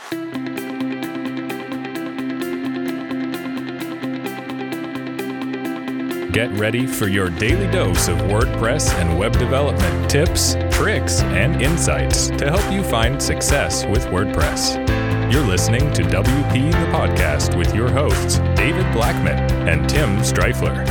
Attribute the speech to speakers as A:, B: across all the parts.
A: Get ready for your daily dose of WordPress and web development tips, tricks, and insights to help you find success with WordPress. You're listening to WP the Podcast with your hosts, David Blackman and Tim Streifler.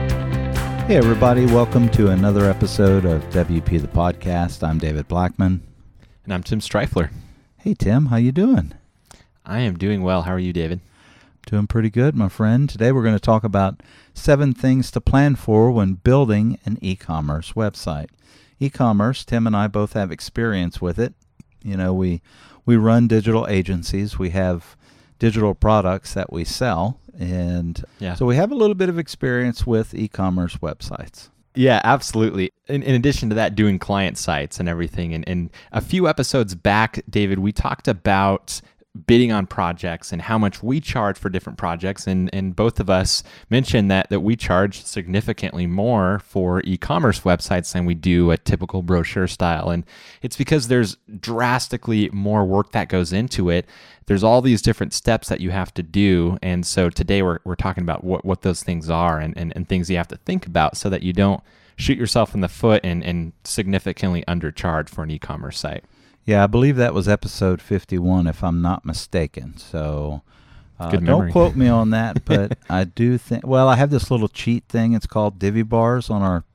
B: Hey everybody, welcome to another episode of WP the Podcast. I'm David Blackman.
C: And I'm Tim Streifler.
B: Hey Tim, how you doing?
C: I am doing well. How are you, David?
B: Doing pretty good, my friend. Today we're going to talk about 7 things to plan for when building an e-commerce website. E-commerce, Tim and I both have experience with it. You know, we run digital agencies. We have digital products that we sell. And so we have a little bit of experience with e-commerce websites.
C: Yeah, absolutely. In addition to that, doing client sites and everything. And a few episodes back, David, we talked about bidding on projects and how much we charge for different projects. And both of us mentioned that we charge significantly more for e-commerce websites than we do a typical brochure style. And it's because there's drastically more work that goes into it. There's all these different steps that you have to do. And so today we're talking about what those things are and things you have to think about so that you don't shoot yourself in the foot and significantly undercharge for an e-commerce site.
B: Yeah, I believe that was episode 51, if I'm not mistaken. So
C: don't
B: quote me on that, but I do think, well, I have this little cheat thing. It's called Divi Bars on our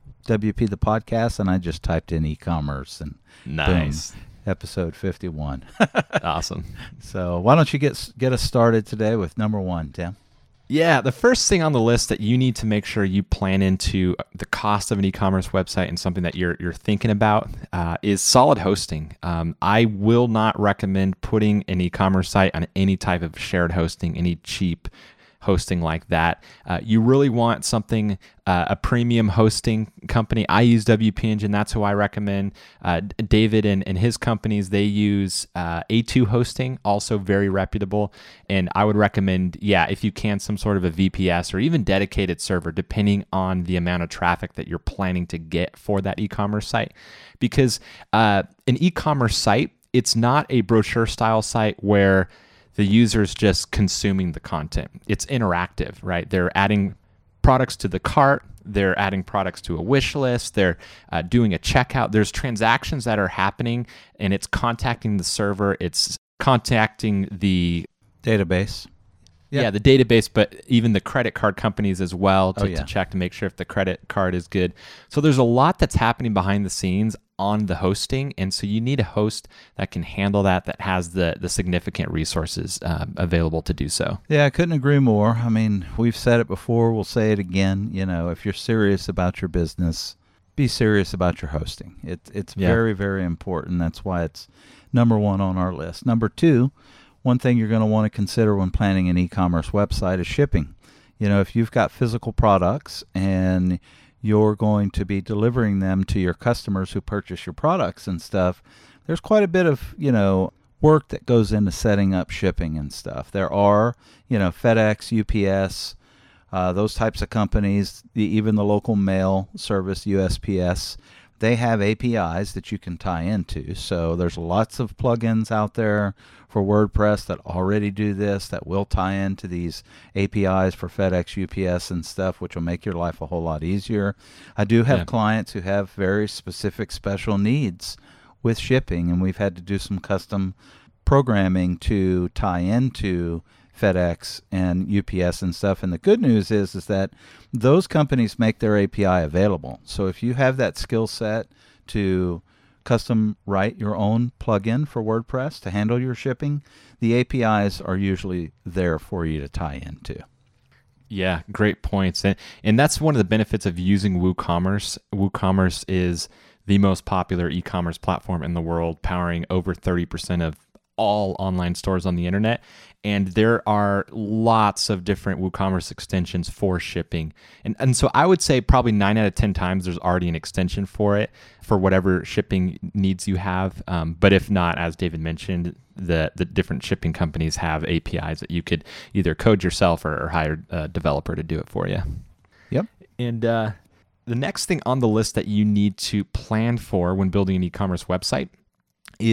B: WP the Podcast, and I just typed in e-commerce and
C: nice.
B: Boom, episode 51.
C: Awesome.
B: So why don't you get us started today with number 1, Tim?
C: Yeah, the first thing on the list that you need to make sure you plan into the cost of an e-commerce website and something that you're thinking about is solid hosting. I will not recommend putting an e-commerce site on any type of shared hosting, any cheap hosting like that. You really want something, a premium hosting company. I use WP Engine. That's who I recommend. David and his companies, they use A2 hosting, also very reputable. And I would recommend, if you can, some sort of a VPS or even dedicated server, depending on the amount of traffic that you're planning to get for that e-commerce site. Because an e-commerce site, it's not a brochure style site where the user's just consuming the content. It's interactive, right? They're adding products to the cart. They're adding products to a wish list. They're doing a checkout. There's transactions that are happening, and it's contacting the server. It's contacting the
B: database.
C: Yeah, the database, but even the credit card companies as well to check to make sure if the credit card is good. So there's a lot that's happening behind the scenes on the hosting, and so you need a host that can handle that has the significant resources available to do so.
B: Yeah, I couldn't agree more. I mean, we've said it before, we'll say it again. You know, if you're serious about your business, be serious about your hosting. It's very, very important. That's why it's number 1 on our list. Number 2, one thing you're going to want to consider when planning an e-commerce website is shipping. You know, if you've got physical products and you're going to be delivering them to your customers who purchase your products and stuff, there's quite a bit of, work that goes into setting up shipping and stuff. There are, FedEx, UPS, those types of companies, even the local mail service, USPS, they have APIs that you can tie into. So there's lots of plugins out there for WordPress that already do this, that will tie into these APIs for FedEx, UPS, and stuff, which will make your life a whole lot easier. I do have clients who have very specific special needs with shipping, and we've had to do some custom programming to tie into FedEx and UPS and stuff. And the good news is that those companies make their API available. So if you have that skill set to custom write your own plugin for WordPress to handle your shipping, the APIs are usually there for you to tie into.
C: Yeah, great points. And that's one of the benefits of using WooCommerce. WooCommerce is the most popular e-commerce platform in the world, powering over 30% of all online stores on the internet. And there are lots of different WooCommerce extensions for shipping. And so I would say probably 9 out of 10 times there's already an extension for it for whatever shipping needs you have. But if not, as David mentioned, the different shipping companies have APIs that you could either code yourself or hire a developer to do it for you.
B: Yep.
C: And the next thing on the list that you need to plan for when building an e-commerce website is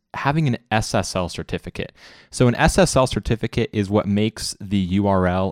C: having an SSL certificate. So an SSL certificate is what makes the URL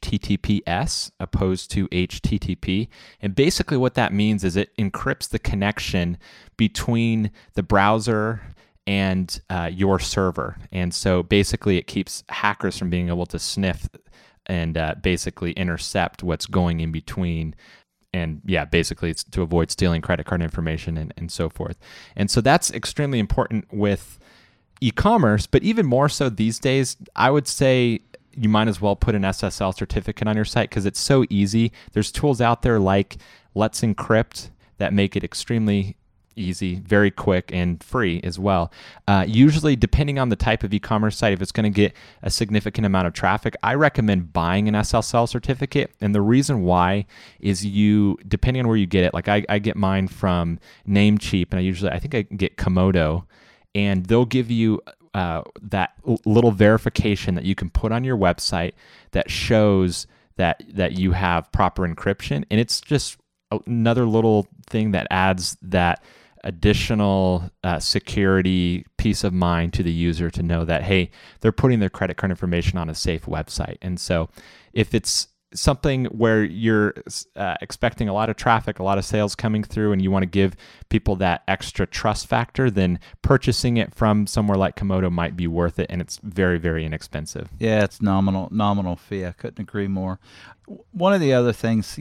C: HTTPS opposed to HTTP. And basically what that means is it encrypts the connection between the browser and your server. And so basically it keeps hackers from being able to sniff and basically intercept what's going in between. And yeah, basically it's to avoid stealing credit card information and so forth. And so that's extremely important with e-commerce, but even more so these days, I would say you might as well put an SSL certificate on your site because it's so easy. There's tools out there like Let's Encrypt that make it extremely easy, very quick, and free as well. Usually, depending on the type of e-commerce site, if it's going to get a significant amount of traffic, I recommend buying an SSL certificate. And the reason why is depending on where you get it, like I get mine from Namecheap, and I think I get Komodo, and they'll give you that little verification that you can put on your website that shows that you have proper encryption. And it's just another little thing that adds that additional security peace of mind to the user to know that, hey, they're putting their credit card information on a safe website. And so if it's something where you're expecting a lot of traffic, a lot of sales coming through, and you want to give people that extra trust factor, then purchasing it from somewhere like Komodo might be worth it, and it's very, very inexpensive.
B: Yeah, it's nominal fee. I couldn't agree more. One of the other things,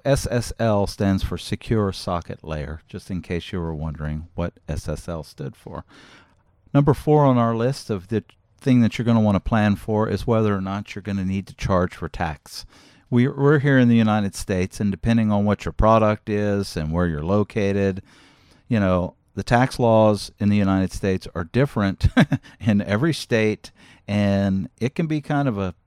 B: SSL stands for Secure Socket Layer, just in case you were wondering what SSL stood for. Number 4 on our list of the thing that you're going to want to plan for is whether or not you're going to need to charge for tax. We're here in the United States, and depending on what your product is and where you're located, the tax laws in the United States are different in every state, and it can be kind of a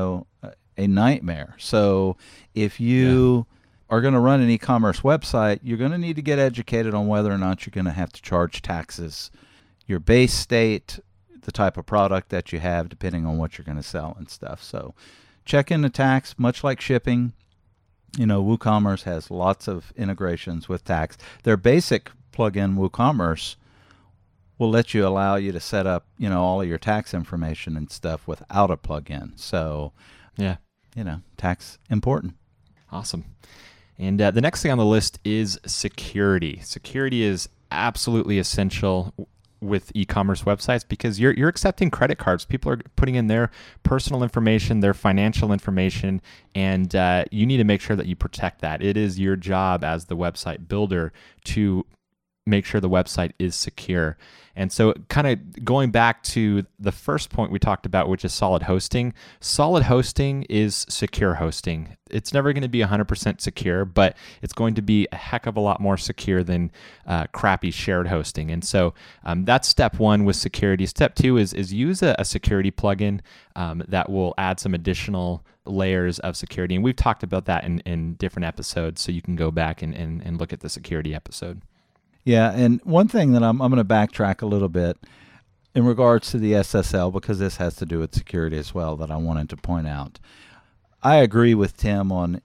B: nightmare. So if you are going to run an e-commerce website, you're going to need to get educated on whether or not you're going to have to charge taxes, your base state, the type of product that you have, depending on what you're going to sell and stuff. So check in the tax, much like shipping. WooCommerce has lots of integrations with tax. Their basic plugin, WooCommerce, will allow you to set up, all of your tax information and stuff without a plugin. So,
C: yeah,
B: tax important.
C: Awesome. And the next thing on the list is security. Security is absolutely essential with e-commerce websites because you're accepting credit cards. People are putting in their personal information, their financial information, and you need to make sure that you protect that. It is your job as the website builder to make sure the website is secure. And so kind of going back to the first point we talked about, which is solid hosting. Solid hosting is secure hosting. It's never going to be 100% secure, but it's going to be a heck of a lot more secure than crappy shared hosting. And so that's step 1 with security. Step 2 is use a security plugin that will add some additional layers of security. And we've talked about that in different episodes, so you can go back and look at the security episode.
B: Yeah, and one thing that I'm going to backtrack a little bit in regards to the SSL, because this has to do with security as well, that I wanted to point out. I agree with Tim on,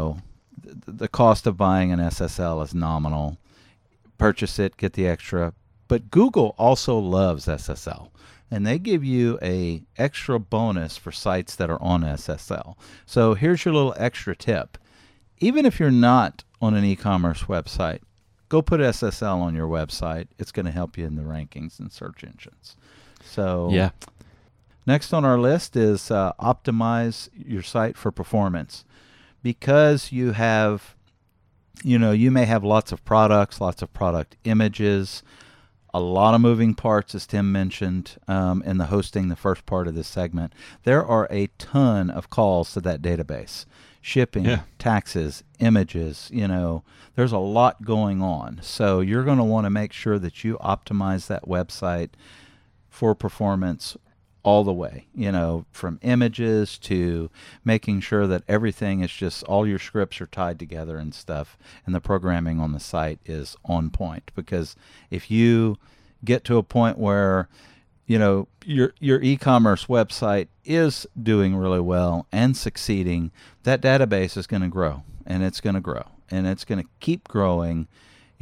B: the cost of buying an SSL is nominal. Purchase it, get the extra. But Google also loves SSL, and they give you a extra bonus for sites that are on SSL. So here's your little extra tip. Even if you're not on an e-commerce website, go put SSL on your website. It's going to help you in the rankings and search engines. So
C: yeah.
B: Next on our list is optimize your site for performance. Because you have, you may have lots of products, lots of product images, a lot of moving parts, as Tim mentioned in the hosting, the first part of this segment. There are a ton of calls to that database. Shipping, taxes, images, there's a lot going on. So you're going to want to make sure that you optimize that website for performance all the way, from images to making sure that everything is just, all your scripts are tied together and stuff, and the programming on the site is on point. Because if you get to a point where your e-commerce website is doing really well and succeeding, that database is going to grow, and it's going to grow, and it's going to keep growing,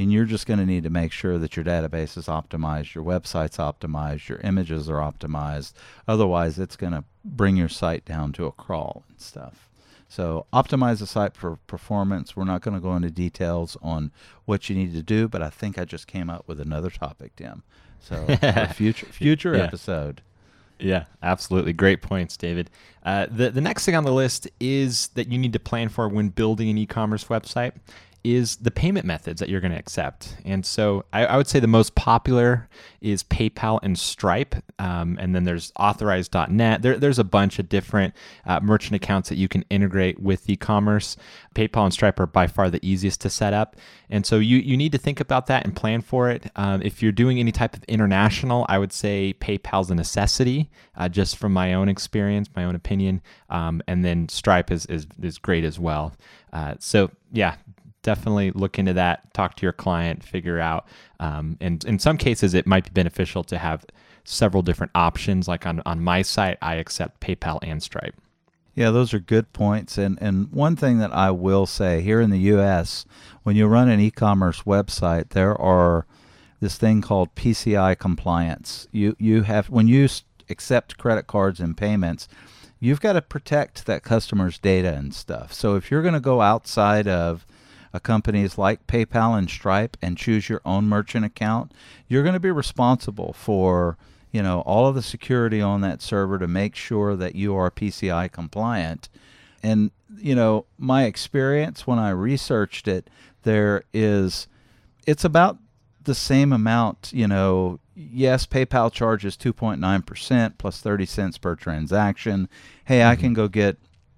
B: and you're just going to need to make sure that your database is optimized, your website's optimized, your images are optimized. Otherwise, it's going to bring your site down to a crawl and stuff. So optimize the site for performance. We're not going to go into details on what you need to do, but I think I just came up with another topic, Tim. So a future episode.
C: Yeah, absolutely. Great points, David. The next thing on the list is that you need to plan for when building an e-commerce website is the payment methods that you're going to accept. And so I would say the most popular is PayPal and Stripe. And then there's Authorize.net. There's a bunch of different merchant accounts that you can integrate with e-commerce. PayPal and Stripe are by far the easiest to set up. And so you need to think about that and plan for it. If you're doing any type of international, I would say PayPal's a necessity, just from my own experience, my own opinion. And then Stripe is great as well. So yeah, definitely look into that, talk to your client, figure out. And in some cases, it might be beneficial to have several different options. Like on my site, I accept PayPal and Stripe.
B: Yeah, those are good points. And one thing that I will say, here in the U.S., when you run an e-commerce website, there are this thing called PCI compliance. You have, when you accept credit cards and payments, you've got to protect that customer's data and stuff. So if you're going to go outside of companies like PayPal and Stripe and choose your own merchant account, you're going to be responsible for, all of the security on that server to make sure that you are PCI compliant. And, my experience when I researched it, it's about the same amount. Yes, PayPal charges 2.9% plus 30 cents per transaction. Hey, I can go get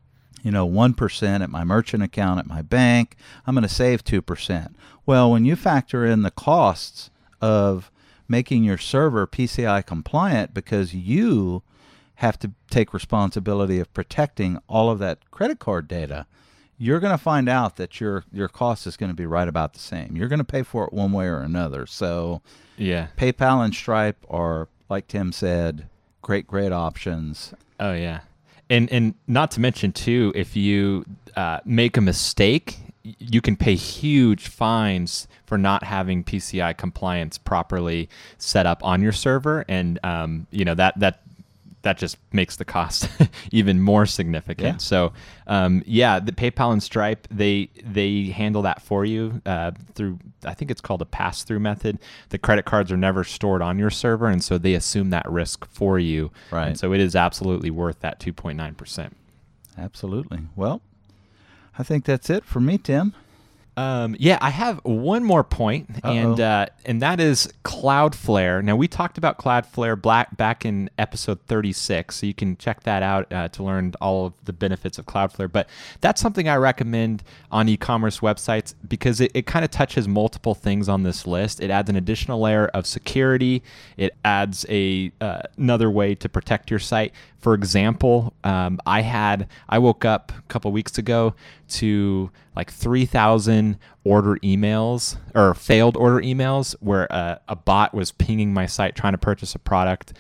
B: 1% at my merchant account at my bank. I'm going to save 2%. Well, when you factor in the costs of making your server PCI compliant, because you have to take responsibility of protecting all of that credit card data, you're going to find out that your cost is going to be right about the same. You're going to pay for it one way or another. So
C: yeah,
B: PayPal and Stripe are, like Tim said, great options.
C: Oh, yeah. And not to mention, too, if you make a mistake, you can pay huge fines for not having PCI compliance properly set up on your server. And, that just makes the cost even more significant. Yeah. So, the PayPal and Stripe, they handle that for you through, I think it's called a pass-through method. The credit cards are never stored on your server, and so they assume that risk for you.
B: Right.
C: And so it is absolutely worth that 2.9%.
B: Absolutely. Well, I think that's it for me, Tim.
C: I have one more point, and that is Cloudflare. Now, we talked about Cloudflare back in episode 36, so you can check that out to learn all of the benefits of Cloudflare. But that's something I recommend on e-commerce websites because it kind of touches multiple things on this list. It adds an additional layer of security. It adds another way to protect your site. For example, I woke up a couple weeks ago to like 3,000 order emails or failed order emails where a bot was pinging my site trying to purchase a product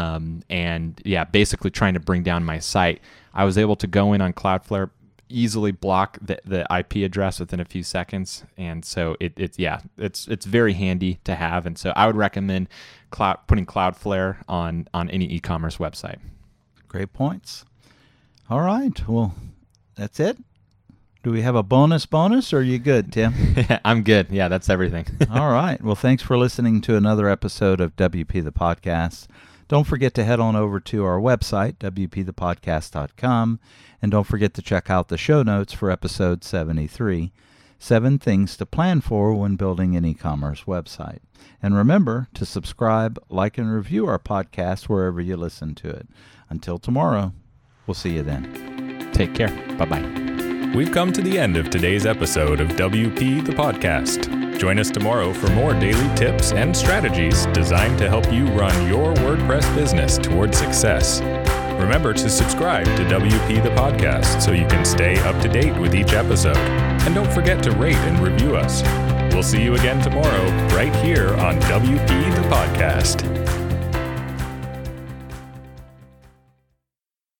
C: basically trying to bring down my site. I was able to go in on Cloudflare, easily block the IP address within a few seconds, and so it's very handy to have. And so I would recommend putting Cloudflare on any e-commerce website.
B: Great points. All right. Well, that's it. Do we have a bonus, or are you good, Tim?
C: I'm good. Yeah, that's everything.
B: All right. Well, thanks for listening to another episode of WP the Podcast. Don't forget to head on over to our website, wpthepodcast.com, and don't forget to check out the show notes for episode 73, 7 Things to Plan For When Building an E-Commerce Website. And remember to subscribe, like, and review our podcast wherever you listen to it. Until tomorrow, we'll see you then.
C: Take care. Bye-bye.
A: We've come to the end of today's episode of WP the Podcast. Join us tomorrow for more daily tips and strategies designed to help you run your WordPress business towards success. Remember to subscribe to WP the Podcast so you can stay up to date with each episode. And don't forget to rate and review us. We'll see you again tomorrow right here on WP the Podcast.